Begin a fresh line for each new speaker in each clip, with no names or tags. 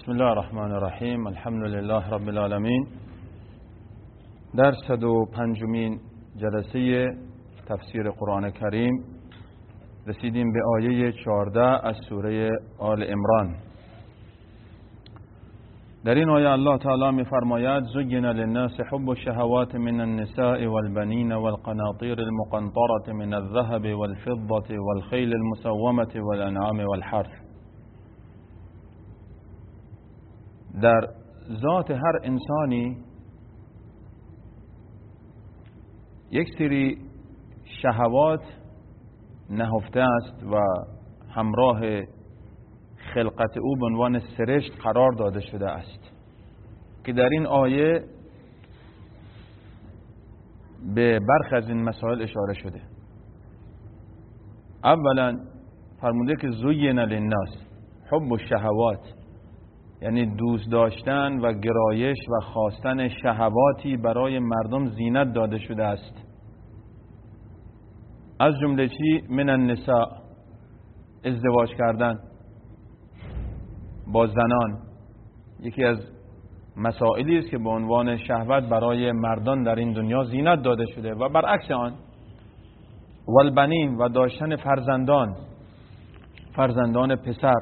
بسم الله الرحمن الرحیم. الحمد لله رب العالمین. در 105مین جلسه تفسیر قرآن کریم رسیدیم به آیه 14 از سوره آل عمران. در این آیه الله تعالی می‌فرماید: زین للناس حب الشهوات من النساء والبنین والقناطیر المقنطرة من الذهب والفضة والخيل المسومة والانعام والحرث. در ذات هر انسانی یک سری شهوات نهفته است و همراه خلقت او به عنوان سرشت قرار داده شده است که در این آیه به برخی از این مسائل اشاره شده. اولا فرموده که زین للناس حب الشهوات، یعنی دوست داشتن و گرایش و خواستن شهواتی برای مردم زینت داده شده است. از جمله چی؟ من النساء، ازدواج کردن با زنان یکی از مسائلی است که به عنوان شهوت برای مردان در این دنیا زینت داده شده. و برعکس آن والبنین، و داشتن فرزندان پسر،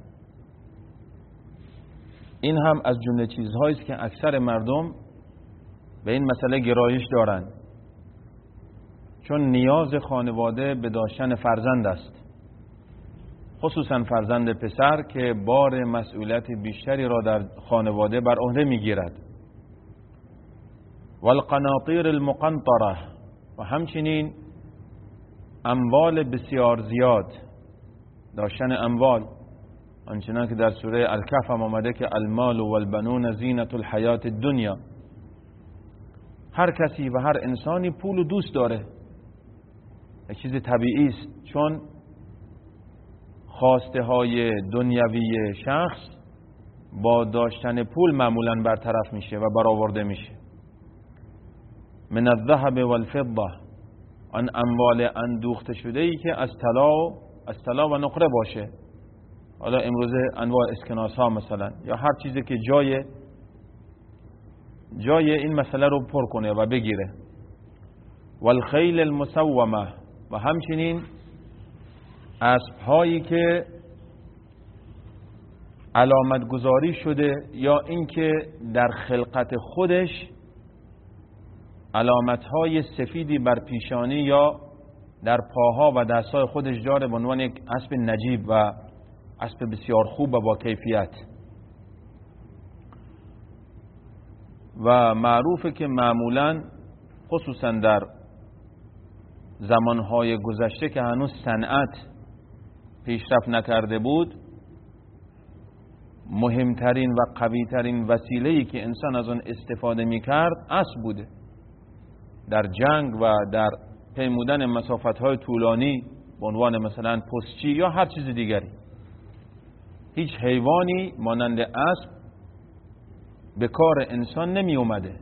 این هم از جمله چیزهایی است که اکثر مردم به این مسئله گرایش دارند، چون نیاز خانواده به داشتن فرزند است، خصوصا فرزند پسر که بار مسئولیت بیشتری را در خانواده بر عهده میگیرد. والقناطیر المقنطره، و همچنین اموال بسیار زیاد، داشتن اموال، آنچنان که در سوره الکهف هم آمده که المال والبنون زینت الحیات الدنیا. هر کسی و هر انسانی پول و دوست داره، یک چیز طبیعی است، چون خواسته های دنیوی شخص با داشتن پول معمولا برطرف میشه و برآورده میشه. من الذهب والفضه، آن اموال اندوخته شده ای که از طلا و نقره باشه، حالا امروزه انواع اسکناس ها مثلا، یا هر چیزی که جای این مسئله رو پر کنه و بگیره. والخیل المسومه، و همچنین اسب هایی که علامت گذاری شده یا اینکه در خلقت خودش علامت های سفیدی بر پیشانی یا در پاها و دستای خودش داره به عنوان یک اسب نجیب و اسب بسیار خوب و با کیفیت. و معروفه که معمولا خصوصا در زمانهای گذشته که هنوز صنعت پیشرفت نکرده بود، مهمترین و قویترین وسیله‌ای که انسان از آن استفاده می‌کرد اسب بوده. در جنگ و در پیمودن مسافت‌های طولانی به عنوان مثلا پستچی یا هر چیز دیگری، هیچ حیوانی مانند اسب به کار انسان نمی اومده.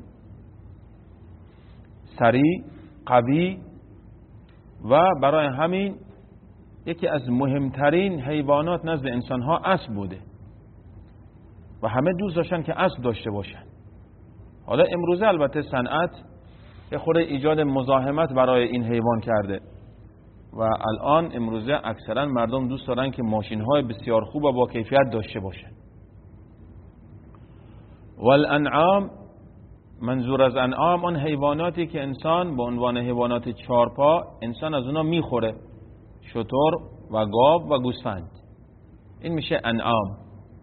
سریع، قوی، و برای همین یکی از مهمترین حیوانات نزد انسان ها اسب بوده و همه دوست داشتن که اسب داشته باشن. حالا امروزه البته صنعت یه خورده ایجاد مزاحمت برای این حیوان کرده و الان امروزه اکثرا مردم دوست دارن که ماشین های بسیار خوب و با کیفیت داشته باشن. والانعام، منظور از انعام آن حیواناتی که انسان به عنوان حیوانات چارپا انسان از اونا میخوره، شتر و گاو و گوسفند، این میشه انعام.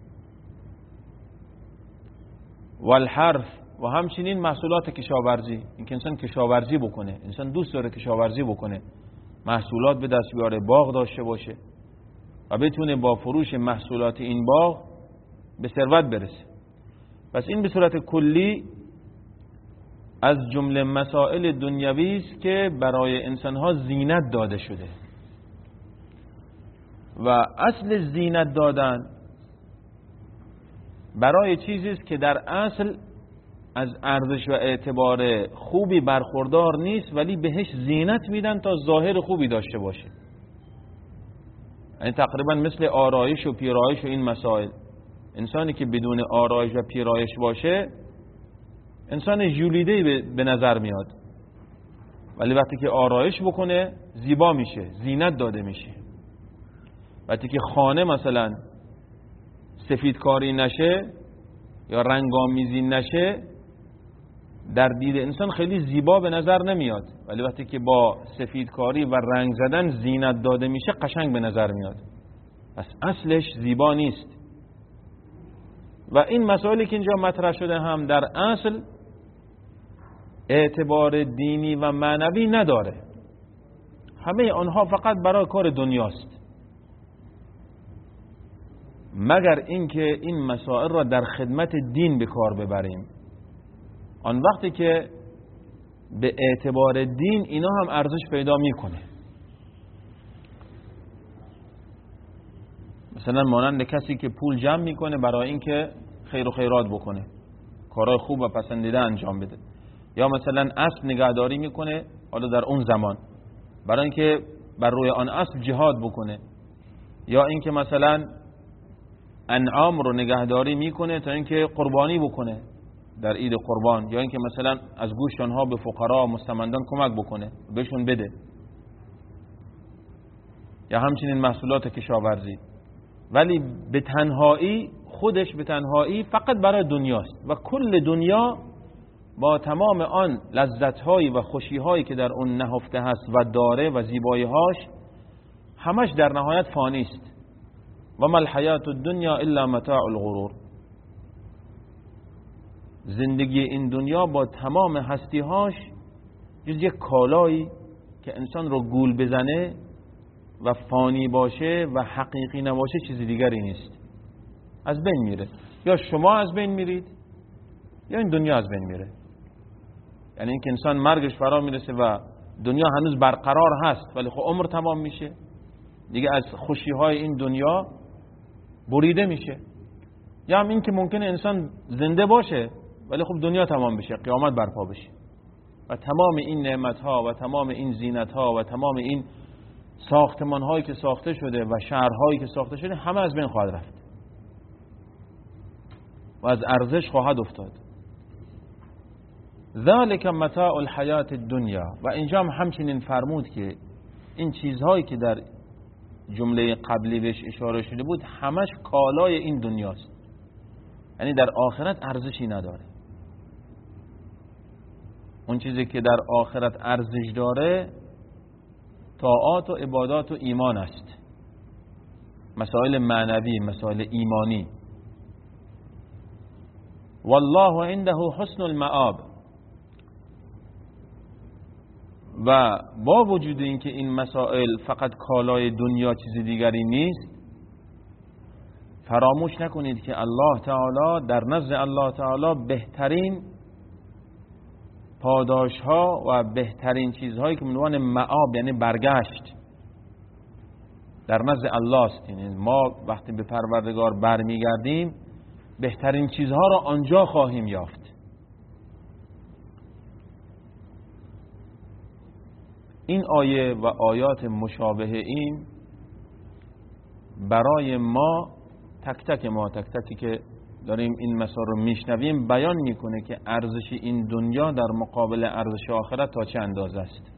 والحرث، و همچنین محصولات کشاورزی، اینکه انسان کشاورزی بکنه، انسان دوست داره کشاورزی بکنه، محصولات به دست بیاره، باغ داشته باشه و بتونه با فروش محصولات این باغ به ثروت برسه. پس این به صورت کلی از جمله مسائل دنیوی است که برای انسانها زینت داده شده. و اصل زینت دادن برای چیزی است که در اصل از ارزش و اعتبار خوبی برخوردار نیست، ولی بهش زینت میدن تا ظاهر خوبی داشته باشه. یعنی تقریبا مثل آرایش و پیرایش و این مسائل. انسانی که بدون آرایش و پیرایش باشه انسان ژولیده‌ای به نظر میاد، ولی وقتی که آرایش بکنه زیبا میشه، زینت داده میشه. وقتی که خانه مثلا سفیدکاری نشه یا رنگامیزی نشه در دید انسان خیلی زیبا به نظر نمیاد، ولی وقتی که با سفیدکاری و رنگ زدن زینت داده میشه قشنگ به نظر میاد. پس اصلش زیبا نیست. و این مسائلی که اینجا مطرح شده هم در اصل اعتبار دینی و معنوی نداره، همه آنها فقط برای کار دنیاست، مگر اینکه این مسائل را در خدمت دین به کار ببریم. آن وقتی که به اعتبار دین اینا هم ارزش پیدا میکنه. مثلا مانند کسی که پول جمع میکنه برای اینکه خیر و خیرات بکنه، کارهای خوب و پسندیده انجام بده، یا مثلا اسب نگهداری میکنه حالا در اون زمان برای اینکه بر روی آن اسب جهاد بکنه، یا اینکه مثلا انعام رو نگهداری میکنه تا اینکه قربانی بکنه در عید قربان، یا اینکه مثلا از گوشت آنها به فقرا و مستمندان کمک بکنه، بهشون بده، یا همچنین محصولات کشاورزی. ولی به تنهایی، خودش به تنهایی فقط برای دنیاست و کل دنیا با تمام آن لذت‌هایی و خوشی‌هایی که در اون نهفته هست و داره و زیبایی‌هاش همش در نهایت فانی است. و ما الحیات الدنیا الا متاع الغرور. زندگی این دنیا با تمام هستی‌هاش جز یک کالایی که انسان رو گول بزنه و فانی باشه و حقیقی نباشه چیز دیگری نیست. از بین میره، یا شما از بین میرید یا این دنیا از بین میره. یعنی اینکه انسان مرگش فرا میرسه و دنیا هنوز برقرار هست ولی خب عمر تمام میشه دیگه، از خوشی‌های این دنیا بریده میشه. یا هم این که ممکنه انسان زنده باشه ولی خب دنیا تمام بشه، قیامت برپا بشه و تمام این نعمت‌ها و تمام این زینت‌ها و تمام این ساختمان‌هایی که ساخته شده و شهرهایی که ساخته شده همه از بین خواهد رفت و از ارزش خواهد افتاد. ذالک متاع الحیات الدنیا. و اینجا هم همچنین فرمود که این چیزهایی که در جمله قبلی بهش اشاره شده بود همش کالای این دنیاست، یعنی در آخرت ارزشی نداره. اون چیزی که در آخرت ارزش داره طاعات و عبادات و ایمان است، مسائل معنوی، مسائل ایمانی. والله عنده حسن المآب. و با وجود اینکه این مسائل فقط کالای دنیا چیز دیگری نیست، فراموش نکنید که الله تعالی در نزد الله تعالی بهترین پاداش ها و بهترین چیزهایی که عنوان مآب یعنی برگشت در نزد الله است. یعنی ما وقتی به پروردگار برمیگردیم بهترین چیزها را آنجا خواهیم یافت. این آیه و آیات مشابه این برای ما تک تکی که داریم این مسائل رو میشنویم بیان میکنه که ارزش این دنیا در مقابل ارزش آخرت تا چه اندازه است.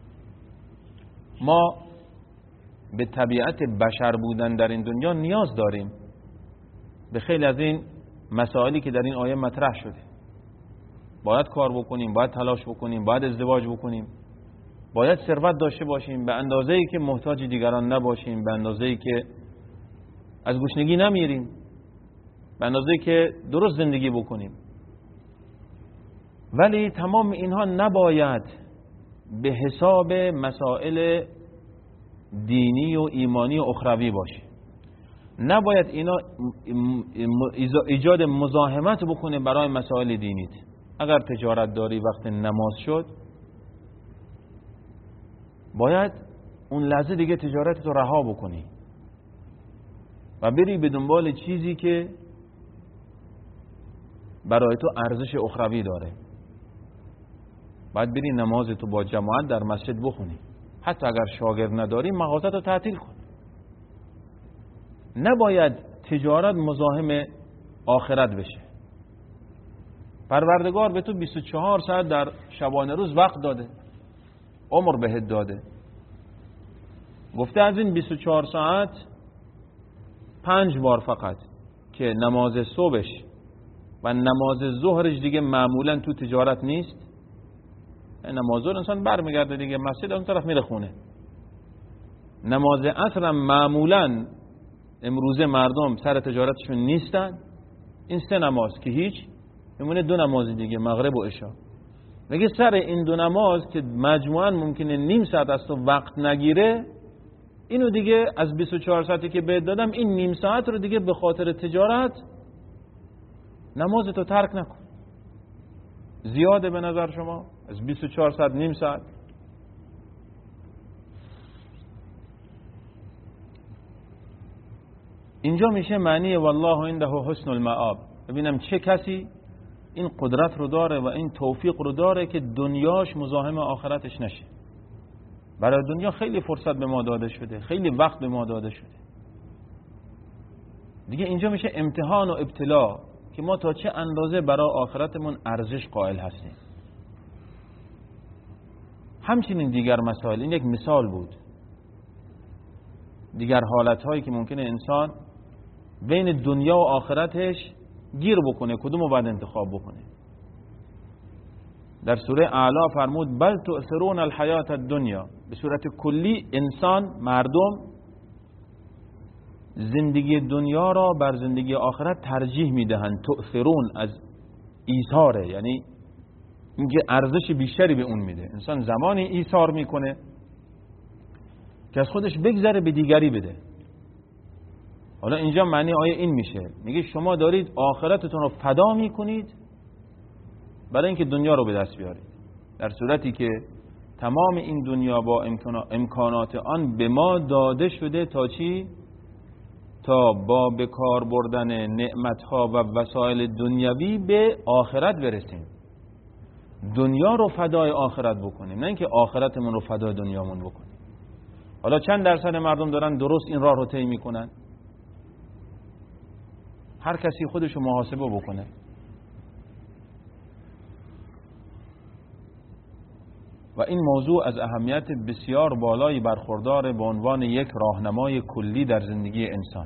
ما به طبیعت بشر بودن در این دنیا نیاز داریم به خیلی از این مسائلی که در این آیه مطرح شده. باید کار بکنیم، باید تلاش بکنیم، باید ازدواج بکنیم، باید ثروت داشته باشیم به اندازه‌ای که محتاج دیگران نباشیم، به اندازه‌ای که از گشنگی نمیریم، به اندازه‌ای که درست زندگی بکنیم. ولی تمام اینها نباید به حساب مسائل دینی و ایمانی و اخروی باشه. نباید اینا ایجاد مزاحمت بکنه برای مسائل دینیت. اگر تجارت داری وقت نماز شد باید اون لحظه دیگه تجارتت رو رها بکنی و بری به دنبال چیزی که برای تو ارزش اخروی داره. باید بری نمازتو با جماعت در مسجد بخونی، حتی اگر شاگرد نداری مغازت رو تعطیل کن. نباید تجارت مزاحم آخرت بشه. پروردگار به تو 24 ساعت در شبانه روز وقت داده، عمر بهت داده. گفته از این 24 ساعت 5 بار فقط که نماز صبحش و نماز ظهرش دیگه معمولا تو تجارت نیست. نماز ظهر انسان برمیگرده دیگه مسجد، اون طرف میره خونه. نماز عصر هم معمولا امروزه مردم سر تجارتشون نیستن. این 3 نماز که هیچ، میمونه 2 نماز دیگه، مغرب و عشا. میگه سر این 2 نماز که مجموعاً ممکنه نیم ساعت از تو وقت نگیره، اینو دیگه از 24 ساعتی که بهت دادم این نیم ساعت رو دیگه به خاطر تجارت نمازتو ترک نکن. زیاده به نظر شما از 24 ساعت نیم ساعت؟ اینجا میشه معنی والله عنده حسن المآب. ببینم چه کسی این قدرت رو داره و این توفیق رو داره که دنیاش مزاحم آخرتش نشه. برای دنیا خیلی فرصت به ما داده شده، خیلی وقت به ما داده شده. دیگه اینجا میشه امتحان و ابتلا که ما تا چه اندازه برای آخرتمون ارزش قائل هستیم. همچنین دیگر مسائل، این یک مثال بود. دیگر حالتهایی که ممکنه انسان بین دنیا و آخرتش گیر بکنه، کدومو باید انتخاب بکنه. در سوره اعلی فرمود بل تؤثرون الحیات الدنیا. به صورت کلی انسان، مردم زندگی دنیا را بر زندگی آخرت ترجیح میدهند. تؤثرون از ایثاره، یعنی اینکه ارزش بیشتری به اون میده. انسان زمانی ایثار میکنه که از خودش بگذره به دیگری بده. حالا اینجا معنی آیه این میشه، میگه شما دارید آخرتتون رو فدا میکنید برای اینکه دنیا رو به دست بیارید، در صورتی که تمام این دنیا با امکانات آن به ما داده شده تا چی؟ تا با به کار بردن نعمتها و وسایل دنیوی به آخرت برسیم، دنیا رو فدای آخرت بکنیم، نه اینکه آخرتمون رو فدای دنیامون بکنیم. حالا چند درصد مردم دارن درست این راه رو طی میکنن؟ هر کسی خودش رو محاسبه بکنه. و این موضوع از اهمیت بسیار بالایی برخوردار به عنوان یک راهنمای کلی در زندگی انسان.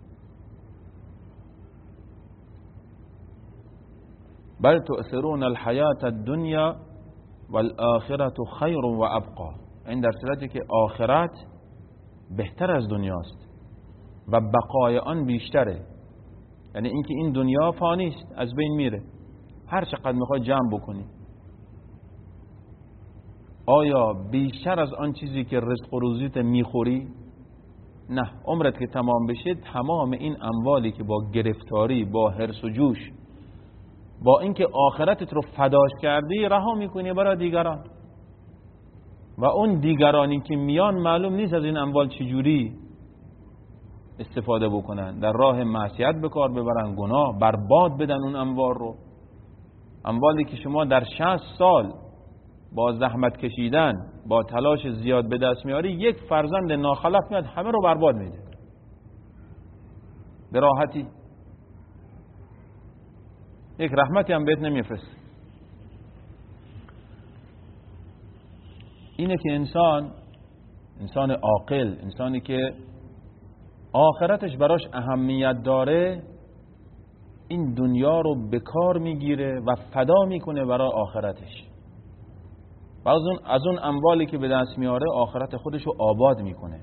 بل تؤثرون الحیات الدنیا والآخرة خیر و ابقا. این در صورتی که آخرت بهتر از دنیاست و بقای آن بیشتره. یعنی اینکه این دنیا فانی است، از بین میره، هر چقدر میخوای جمع بکنی. آیا بیشتر از آن چیزی که رزق و روزیت میخوری؟ نه. عمرت که تمام بشه تمام این اموالی که با گرفتاری، با حرص و جوش، با اینکه آخرتت رو فداش کردی، رها میکنی برای دیگران. و اون دیگرانی که میان معلوم نیست از این اموال چجوری استفاده بکنن، در راه معصیت به کار ببرن، گناه برباد بدن اون اموال رو. اموالی که شما در 60 سال با زحمت کشیدن، با تلاش زیاد به دست میاری، یک فرزند ناخلف میاد همه رو برباد میده به راحتی. یک رحمتی هم بهت نمیفرسته. اینه که انسان عاقل، انسانی که آخرتش براش اهمیت داره، این دنیا رو به کار میگیره و فدا میکنه برای آخرتش. و از اون اموالی که به دست میاره آخرت خودش رو آباد میکنه.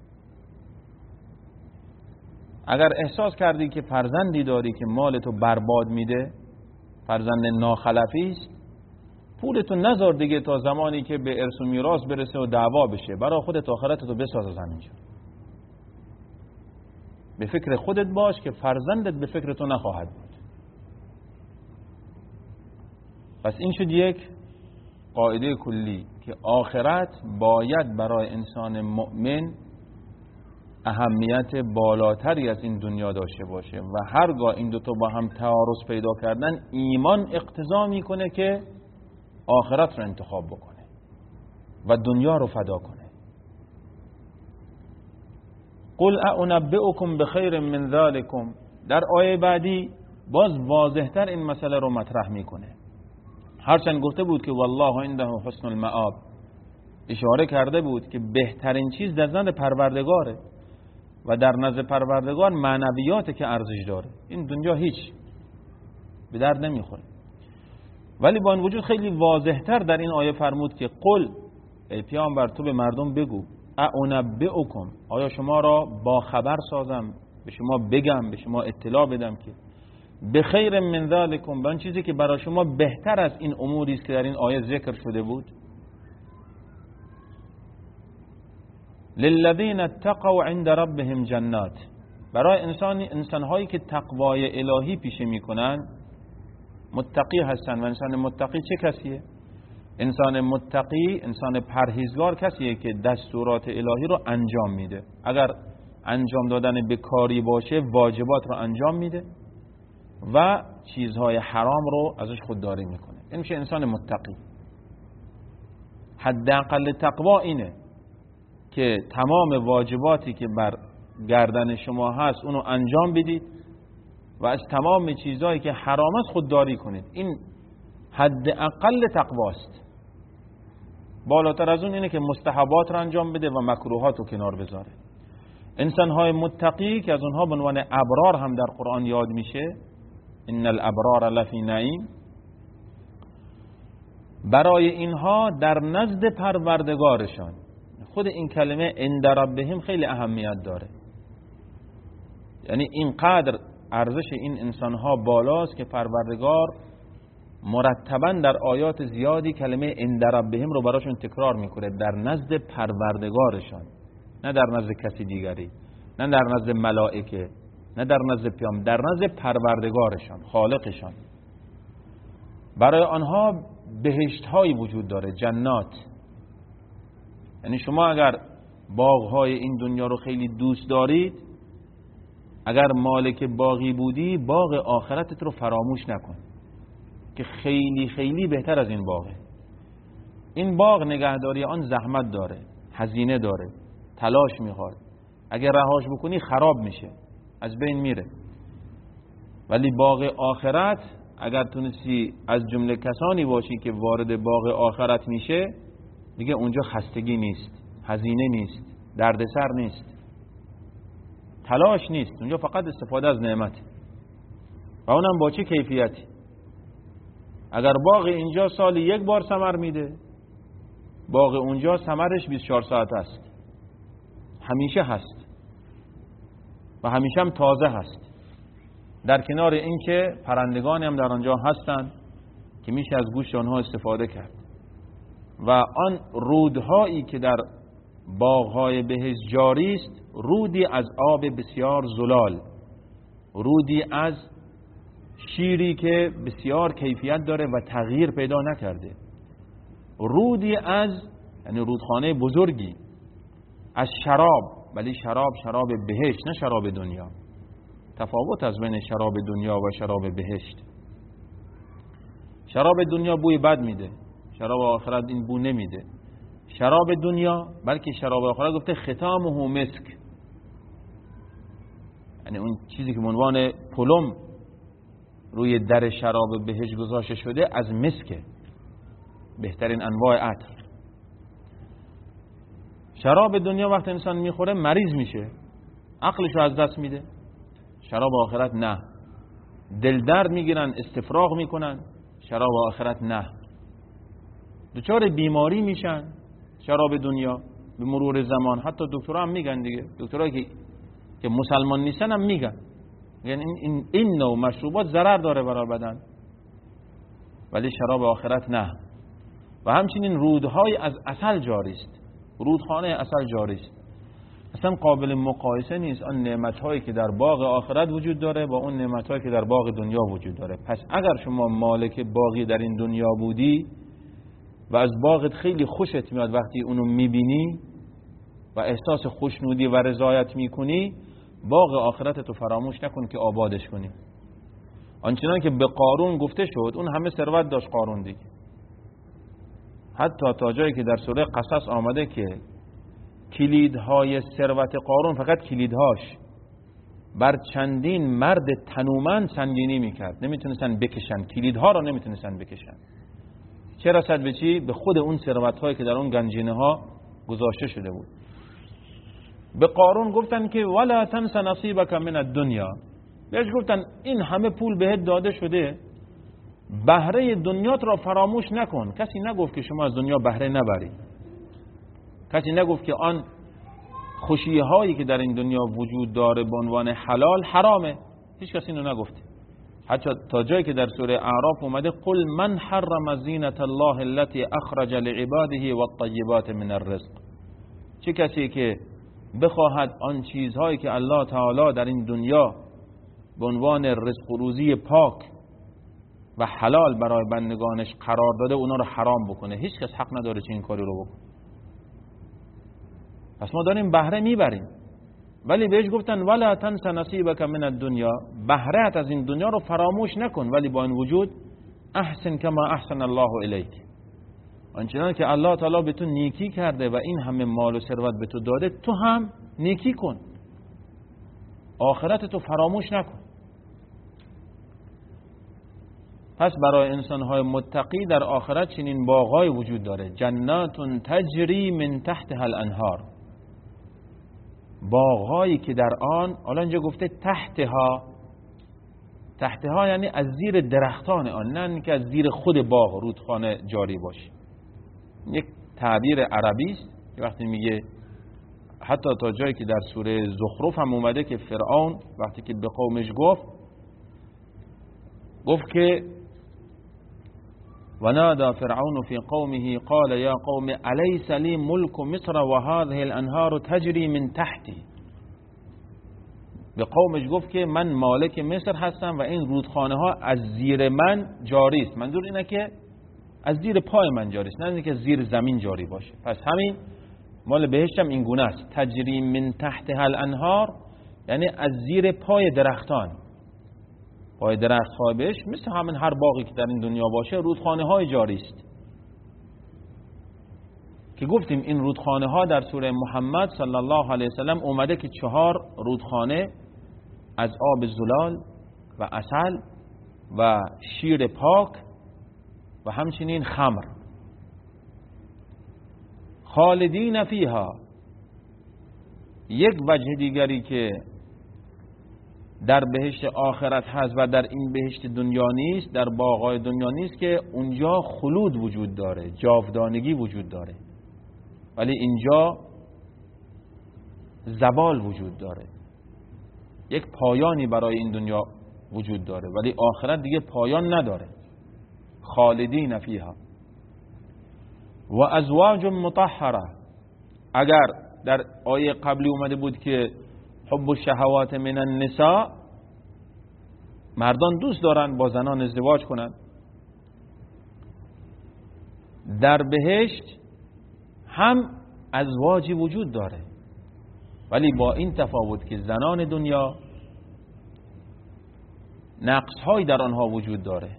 اگر احساس کردی که فرزندی داری که مالتو برباد میده، فرزند ناخلفی است، پولتو نذار دیگه تا زمانی که به ارث و میراث برسه و دعوا بشه. برای خودت آخرتتو بساز از همینجا. به فکر خودت باش که فرزندت به فکر تو نخواهد بود. پس این شد یک قاعده کلی که آخرت باید برای انسان مؤمن اهمیت بالاتری از این دنیا داشته باشه و هرگاه این دوتا با هم تعارض پیدا کردن، ایمان اقتضا میکنه که آخرت رو انتخاب بکنه و دنیا رو فدا کنه. قل اعنبئکم بخیر من ذالکم. در آیه بعدی باز واضحتر این مسئله رو مطرح میکنه. هرچند گفته بود که والله عنده حسن المآب، اشاره کرده بود که بهترین چیز در نزد پروردگاره و در نزد پروردگار معنویاته که ارزش داره، این دنیا هیچ به درد نمیخوره. ولی با این وجود خیلی واضحتر در این آیه فرمود که قل، ای پیامبر تو به مردم بگو، اعنبئکم، آیا شما را با خبر سازم، به شما بگم، به شما اطلاع بدم که به خیر من ذالکم، به آن چیزی که برای شما بهتر از این اموری است که در این آیه ذکر شده بود. للذین اتقوا عند ربهم جنات، برای انسان‌هایی که تقوای الهی پیشه میکنن متقی هستن. و انسان متقی چه کسیه؟ انسان متقی، انسان پرهیزگار کسیه که دستورات الهی رو انجام میده، اگر انجام دادن به کاری باشه واجبات رو انجام میده و چیزهای حرام رو ازش خودداری میکنه. این میشه انسان متقی. حداقل تقوا اینه که تمام واجباتی که بر گردن شما هست اونو انجام بدید و از تمام چیزهایی که حرام است خودداری کنید. این حداقل تقواست. بالاتر از اون اینه که مستحبات رو انجام بده و مکروهات رو کنار بذاره. انسان‌های متقی که از اونها به عنوان ابرار هم در قرآن یاد میشه، ان الابرار لفی نعیم، برای اینها در نزد پروردگارشان، خود این کلمه عند ربهم خیلی اهمیت داره. یعنی اینقدر ارزش این انسان‌ها بالاست که پروردگار مرتباً در آیات زیادی کلمه عند ربهم رو براشون تکرار میکنه، در نزد پروردگارشان، نه در نزد کسی دیگری، نه در نزد ملائکه، نه در نزد پیام، در نزد پروردگارشان، خالقشان. برای آنها بهشت‌هایی وجود داره، جنات. یعنی شما اگر باغ‌های این دنیا رو خیلی دوست دارید، اگر مالک باغی بودی، باغ آخرتت رو فراموش نکن که خیلی خیلی بهتر از این باغه. این باغ نگهداری آن زحمت داره، هزینه داره، تلاش میخواد. اگر رهاش بکنی خراب میشه، از بین میره. ولی باغ آخرت اگر تونستی از جمله کسانی باشی که وارد باغ آخرت میشه، دیگه اونجا خستگی نیست، هزینه نیست، دردسر نیست، تلاش نیست، اونجا فقط استفاده از نعمت. و اونم با چه کیفیتی؟ اگر باغ اینجا سالی یک بار ثمر میده، باغ اونجا ثمرش 24 ساعت است، همیشه هست و همیشه هم تازه هست. در کنار این که پرندگانی هم در آنجا هستن که میشه از گوشت آنها استفاده کرد. و آن رودهایی که در باغهای بهشت جاری است، رودی از آب بسیار زلال، رودی از شیری که بسیار کیفیت داره و تغییر پیدا نکرده، رودی از، یعنی رودخانه بزرگی از شراب، ولی شراب بهشت، نه شراب دنیا. تفاوت از بین شراب دنیا و شراب بهشت. شراب دنیا بوی بد میده، شراب آخرت این بو نمیده. شراب دنیا، بلکه شراب آخرت گفته ختامه مسک، یعنی اون چیزی که به عنوان پلم روی در شراب بهشت گذاشته شده از مسکه، بهترین انواع عطر. شراب دنیا وقتی انسان میخوره مریض میشه، عقلش رو از دست میده. شراب آخرت نه، دل درد میگیرن، استفراغ میکنن. شراب آخرت نه، دچار بیماری میشن. شراب دنیا به مرور زمان، حتی دکترها هم میگن دیگه، دکترهایی که مسلمان نیستن هم میگن، یعنی این نوع مشروبات ضرر داره برای بدن. ولی شراب آخرت نه. و همچنین رودهای از عسل جاری است، رودخانه عسل جاری است. اصلا قابل مقایسه نیست آن نعمت‌هایی که در باغ آخرت وجود داره با اون نعمت‌هایی که در باغ دنیا وجود داره. پس اگر شما مالک باغی در این دنیا بودی و از باغت خیلی خوشت میاد وقتی اونو میبینی و احساس خوشنودی و رضایت میکنی، باغ آخرتتو فراموش نکن که آبادش کنی. آنچنان که به قارون گفته شد، اون همه ثروت داشت قارون دیگه، حتی تا جایی که در سوره قصص آمده که کلیدهای ثروت قارون فقط کلیدهاش، بر چندین مرد تنومند سنگینی میکرد، نمیتونستن بکشن، کلیدها را نمیتونستن بکشن. چه رسد به چی؟ به خود اون ثروت‌هایی که در اون گنجینه ها گذاشته شده بود. به قارون گفتن که ولا تنس نصیبک من الدنیا، بهش گفتن این همه پول بهت داده شده، بهره دنیات را فراموش نکن. کسی نگفت که شما از دنیا بهره نبرید، کسی نگفت که آن خوشی هایی که در این دنیا وجود داره به عنوان حلال حرامه، هیچ کسی اینو نگفت. حتی تا جایی که در سوره اعراف اومده قل من حرم زینت الله التي اخرج لعباده والطیبات من الرزق، چه کسی که بخواهد آن چیزهایی که الله تعالی در این دنیا به عنوان رزق و روزی پاک و حلال برای بندگانش قرار داده اونا رو حرام بکنه، هیچ کس حق نداره چه این کاری رو بکنه. پس ما داریم بهره میبریم، ولی بهش گفتن ولا تنس نصیبک من الدنیا، بهره‌ات از این دنیا رو فراموش نکن، ولی با این وجود احسن کما احسن الله الیک، آنچنان که الله تعالی به تو نیکی کرده و این همه مال و ثروت به تو داده، تو هم نیکی کن، آخرت تو فراموش نکن. پس برای انسان‌های متقی در آخرت چنین باغ‌های وجود داره، جنات تجری من تحتها الانهار، باغ‌هایی که در آن، حالا اینجا گفته تحتها یعنی از زیر درختان آن، نه که از زیر خود باغ رودخانه جاری باشه. یک تعبیر عربی است که وقتی میگه، حتی تا جایی که در سوره زخرف هم اومده که فرعون وقتی که به قومش گفت که ونادى فرعون في قومه قال يا قوم أليس لي ملك مصر وهذه الأنهار تجري من تحتي، به قومش گفت که من مالک مصر هستم و این رودخانه ها از زیر من جاری است. منظور اینه که از زیر پای من جاری است، نه اینکه زیر زمین جاری باشه. پس همین مال بهشت هم این گونه است، تجری من تحتها الانهار یعنی از زیر پای درختان. پای درخت های بهشت مثل همین هر باقی که در این دنیا باشه رودخانه های جاری است، که گفتیم این رودخانه ها در سوره محمد صلی الله علیه وسلم اومده که 4 رودخانه از آب زلال و عسل و شیر پاک و همچنین خمر، خالدین فیها. یک وجه دیگری که در بهشت آخرت هست و در این بهشت دنیا نیست، در باغ‌های دنیا نیست، که اونجا خلود وجود داره، جاودانگی وجود داره، ولی اینجا زوال وجود داره، یک پایانی برای این دنیا وجود داره، ولی آخرت دیگه پایان نداره. خالدین فیها و ازواج مطهره. اگر در آیه قبلی اومده بود که حب الشهوات من النساء، مردان دوست دارن با زنان ازدواج کنن، در بهشت هم ازواجی وجود داره، ولی با این تفاوت که زنان دنیا نقص‌هایی در آنها وجود داره.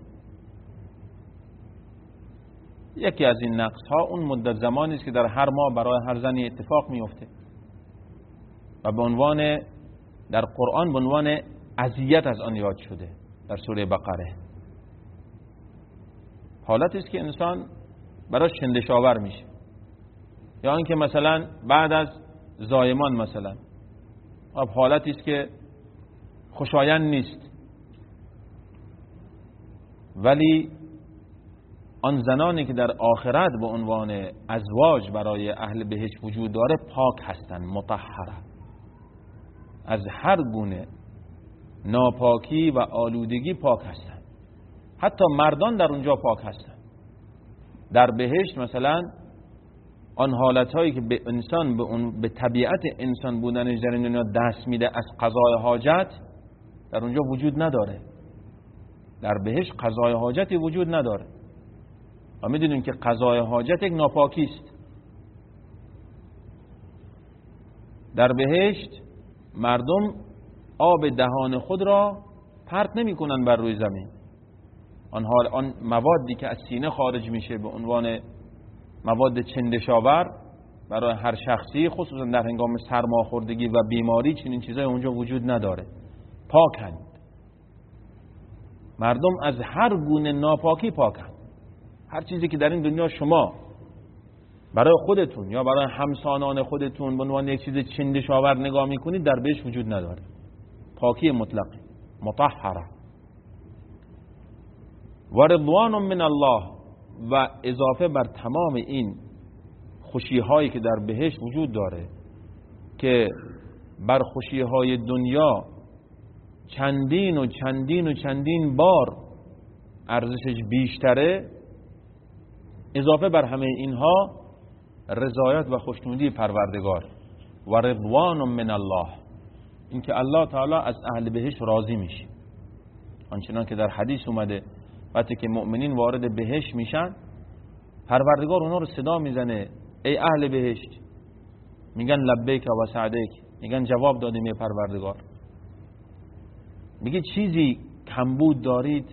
یکی از این نقص‌ها اون مدت زمانی است که در هر ماه برای هر زنی اتفاق میفته و به عنوان در قرآن به عنوان اذیت از آن یاد شده در سوره بقره. حالتی است که انسان براش چندشاور میشه، یا اینکه مثلا بعد از زایمان مثلا حالتی است که خوشایند نیست، ولی آن زنانی که در آخرت به عنوان ازواج برای اهل بهشت وجود داره پاک هستند، مطهره، از هر گونه ناپاکی و آلودگی پاک هستند. حتی مردان در اونجا پاک هستند. در بهشت مثلا آن حالتهایی که به انسان به طبیعت انسان بودنش در این دنیا دست میده از قضای حاجت، در اونجا وجود نداره. در بهشت قضای حاجتی وجود نداره و میدونیم که قضای حاجت یک ناپاکی است. در بهشت مردم آب دهان خود را پرت نمی کنن بر روی زمین. آن موادی که از سینه خارج میشه به عنوان مواد چندشاور برای هر شخصی، خصوصا در هنگام سرماخوردگی و بیماری، چنین چیزای اونجا وجود نداره. پاکند. مردم از هر گونه ناپاکی پاکند. هر چیزی که در این دنیا شما برای خودتون یا برای همسانان خودتون به عنوان یک چیز چندشاور نگاه میکنید در بهشت وجود نداره. پاکی مطلق، مطهره. و رضوان من الله، و اضافه بر تمام این خوشی هایی که در بهشت وجود داره که بر خوشی های دنیا چندین و چندین و چندین بار ارزشش بیشتره، اضافه بر همه اینها رضایت و خوشنودی پروردگار و رضوان من الله، اینکه الله تعالی از اهل بهشت راضی میشه. آنچنان که در حدیث اومده وقتی که مؤمنین وارد بهشت میشن پروردگار اونا رو صدا میزنه ای اهل بهشت، میگن لبیک و سعدیک، میگن جواب دادیم ای پروردگار. میگه چیزی کمبود دارید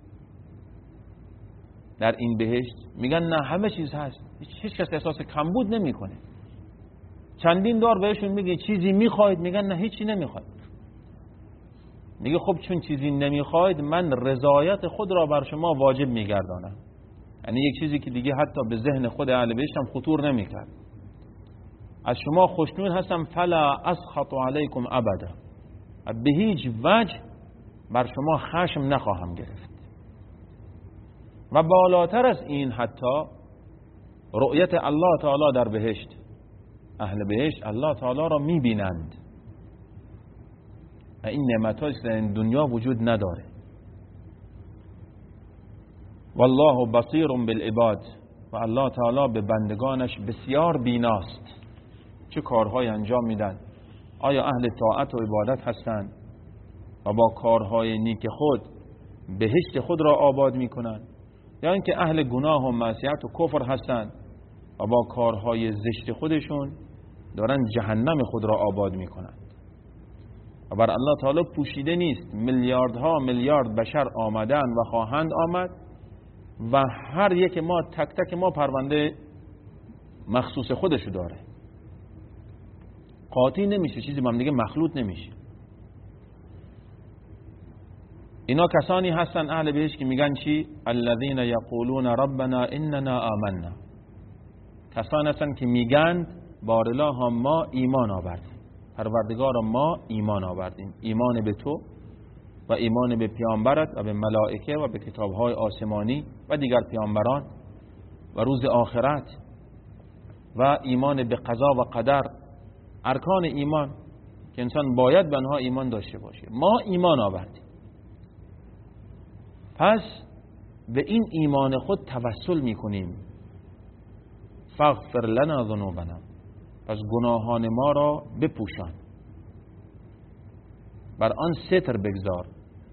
در این بهشت؟ میگن نه همه چیز هست، هیچ کس احساس کمبود نمیکنه. چندین دار بهشون میگه چیزی میخواید؟ میگن نه هیچی نمیخواید. میگه خب چون چیزی نمیخواید من رضایت خود را بر شما واجب میگردانم، یعنی یک چیزی که دیگه حتی به ذهن خود اهل بهشت هم خطور نمیکرد. از شما خوشنود هستم، فلا اسخط علیکم ابدا، به هیچ وجه بر شما خشم نخواهم گرفت. و بالاتر از این حتی رؤیت الله تعالی در بهشت، اهل بهشت الله تعالی را میبینند و این نعمت‌هایی در این دنیا وجود نداره. والله بصیر بالعباد، و الله تعالی به بندگانش بسیار بیناست. چه کارهای انجام میدن؟ آیا اهل طاعت و عبادت هستند و با کارهای نیک خود بهشت خود را آباد میکنند، یا اینکه اهل گناه و معصیت و کفر هستند و با کارهای زشت خودشون دارن جهنم خود را آباد میکنند؟ و بر الله تعالی پوشیده نیست. میلیاردها میلیارد بشر آمدن و خواهند آمد و هر یک ما تک تک ما پرونده مخصوص خودشو داره، قاطی نمیشه، چیزی با هم دیگه مخلوط نمیشه. اینا کسانی هستن اهل بهشت که میگن چی؟ الذين يقولون ربنا اننا آمنا، کسانی هستن که میگن بارالله ما ایمان آوردیم، پروردگار ما ایمان آوردیم، ایمان به تو و ایمان به پیامبرت و به ملائکه و به کتابهای آسمانی و دیگر پیامبران و روز آخرت و ایمان به قضا و قدر، ارکان ایمان که انسان باید به آنها ایمان داشته باشه. ما ایمان آوردیم، پس به این ایمان خود توسل میکنیم. فاغفر لنا ذنوبنا، پس گناهان ما را بپوشان، بر آن ستر بگذار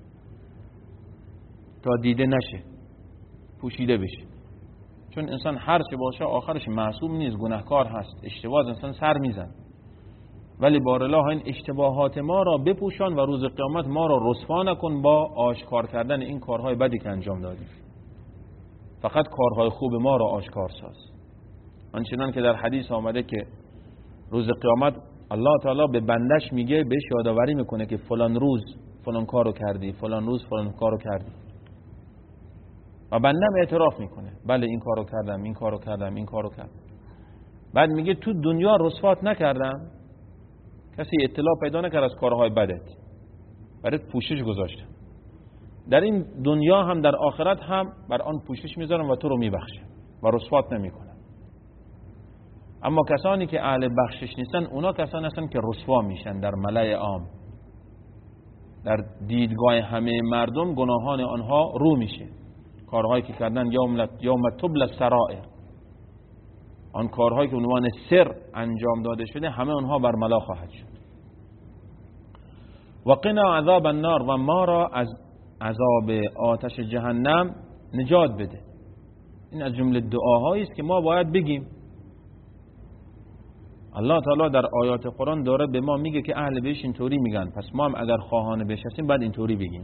تا دیده نشه، پوشیده بشه. چون انسان هر چه باشه آخرش معصوم نیست، گناهکار هست، اشتباه انسان سر میزن، ولی بارالله این اشتباهات ما را بپوشان و روز قیامت ما را رسوا نکن با آشکار کردن این کارهای بدی که انجام دادیم. فقط کارهای خوب ما را آشکار ساز. آنچنان که در حدیث آمده که روز قیامت الله تعالی به بندش میگه، بهش یادآوری میکنه که فلان روز فلان کارو کردی، فلان روز فلان کارو کردی، و بندم اعتراف میکنه بله این کارو کردم، این کارو کردم، این کارو کردم. بعد میگه تو دنیا رسوات نکردم، کسی اطلاع پیدا نکرد از کارهای بدت، برات پوشش گذاشتم. در این دنیا هم در آخرت هم بر آن پوشش میذارم و تو رو میبخشم و رسوات نمیکنم. اما کسانی که اهل بخشش نیستن، اونا کسانی هستن که رسوا میشن در ملأ عام، در دیدگاه همه مردم گناهان آنها رو میشه. کارهایی که کردن یوم تبل السرائر، آن کارهایی که عنوان سر انجام داده شده همه آنها برملا خواهد شد. و قنا عذاب النار، و ما را از عذاب آتش جهنم نجات بده. این از جمله دعاهایی است که ما باید بگیم. الله تعالی در آیات قرآن داره به ما میگه که اهل بهشت اینطوری میگن، پس ما هم اگر خواهان بهشت هستیم باید اینطوری بگیم.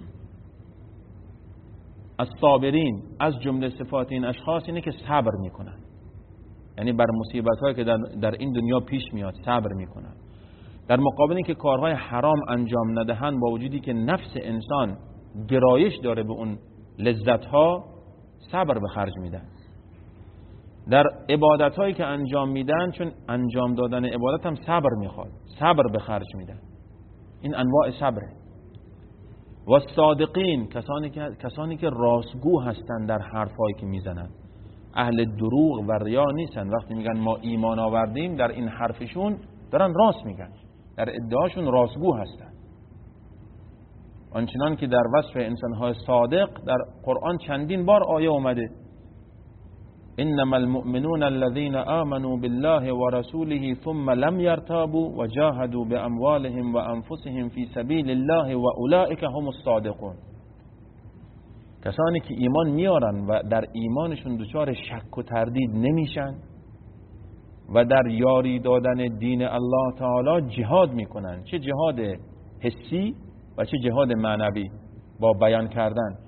الصابرین، از جمله صفات این اشخاص اینه که صبر میکنن، یعنی بر مصیبت هایی که در این دنیا پیش میاد صبر میکنن. در مقابل اینکه کارهای حرام انجام ندهند، با وجودی که نفس انسان گرایش داره به اون لذت‌ها، صبر به خرج میدن. در عبادت‌هایی که انجام میدن، چون انجام دادن عبادت هم صبر میخواد، صبر به خرج میدن. این انواع صبره. و صادقین، کسانی که راستگو هستند در حرفایی که میزنن، اهل دروغ و ریا نیستن. وقتی میگن ما ایمان آوردیم، در این حرفشون دارن راست میگن، در ادعاشون راستگو هستن. آنچنان که در وصف انسان‌های صادق در قرآن چندین بار آیه اومده: انما المؤمنون الذين آمنوا بالله ورسوله ثم لم يرتابوا وجاهدوا باموالهم وانفسهم في سبيل الله واولئك هم الصادقون. کسانی که ایمان میارن و در ایمانشون دچار شک و تردید نمیشن و در یاری دادن دین الله تعالی جهاد میکنن، چه جهاد حسی و چه جهاد معنوی با بیان کردن.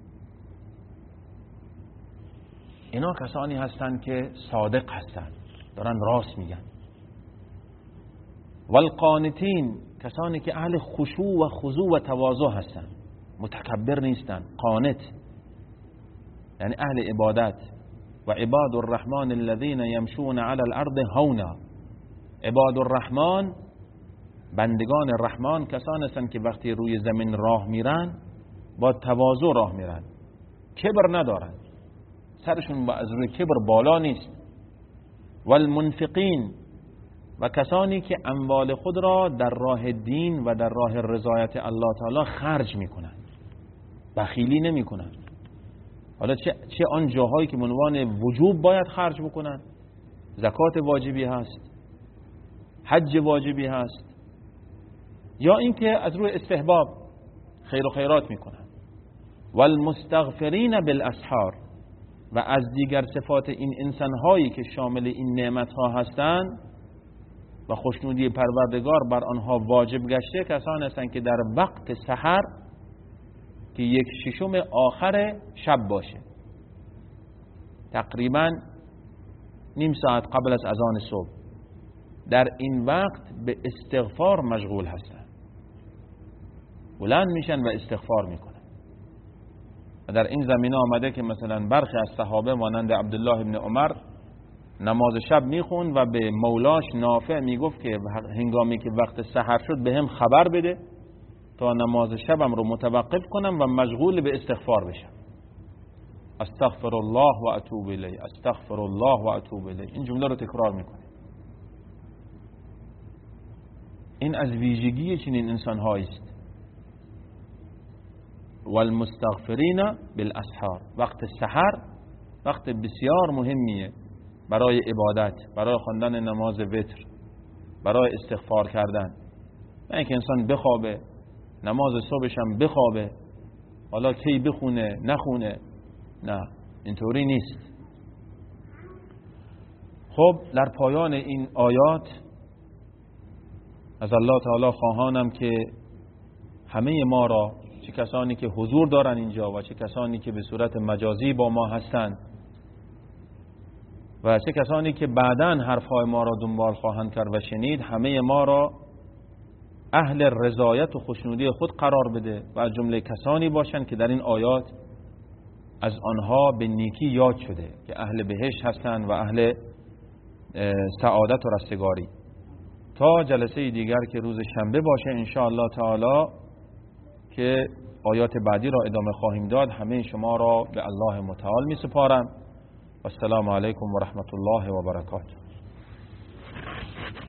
اینا کسانی هستند که صادق هستند، دارن راست میگن. والقانتین، کسانی که اهل خشوع و خضوع و تواضع هستند، متکبر نیستن. قانت یعنی اهل عبادت. و عباد الرحمن الذين يمشون على الارض هونا. عباد الرحمن، بندگان رحمان، کسان هستند که وقتی روی زمین راه میرن با تواضع راه میرن، کبر ندارن، سرشون از روی کبر بالا نیست. والمنفقین، و کسانی که اموال خود را در راه دین و در راه رضایت الله تعالی خرج میکنن، بخیلی نمیکنن. حالا چه آن جاهایی که عنوان وجوب باید خرج بکنن، زکات واجبی هست، حج واجبی هست، یا اینکه از روی استحباب خیر و خیرات میکنن. والمستغفرین بالاسحار، و از دیگر صفات این انسان‌هایی که شامل این نعمت‌ها هستند و خوشنودی پروردگار بر آنها واجب گشته، کسان هستند که در وقت سحر که 1/6 آخر شب باشه، تقریباً نیم ساعت قبل از اذان صبح، در این وقت به استغفار مشغول هستند، بلند میشن و استغفار میکنن. و در این زمینه آمده که مثلا برخی از صحابه مانند عبدالله ابن عمر نماز شب میخوند و به مولاش نافع میگفت که هنگامی که وقت سحر شد به هم خبر بده تا نماز شبم رو متوقف کنم و مشغول به استغفار بشم. استغفر الله و اتوب الیه، استغفر الله و اتوب الیه. این جمله رو تکرار میکنه. این از ویژگی چنین انسان‌هایی است. والمستغفرین بالاسحار، وقت سحر وقت بسیار مهمیه برای عبادت، برای خواندن نماز وتر، برای استغفار کردن. نه اینکه انسان بخوابه، نماز صبحش هم بخوابه، حالا کی بخونه نخونه، نه اینطوری نیست. خب در پایان این آیات از الله تعالی خواهانم که همه ما را، چه کسانی که حضور دارن اینجا و چه کسانی که به صورت مجازی با ما هستند و چه کسانی که بعداً حرفهای ما را دنبال خواهند کرد و شنید، همه ما را اهل رضایت و خوشنودی خود قرار بده و از جمله کسانی باشند که در این آیات از آنها به نیکی یاد شده که اهل بهشت هستند و اهل سعادت و رستگاری. تا جلسه دیگر که روز شنبه باشه ان شاء الله تعالی که آیات بعدی را ادامه خواهیم داد، همه شما را به الله متعال می سپارم. و السلام علیکم و رحمت الله و برکاته.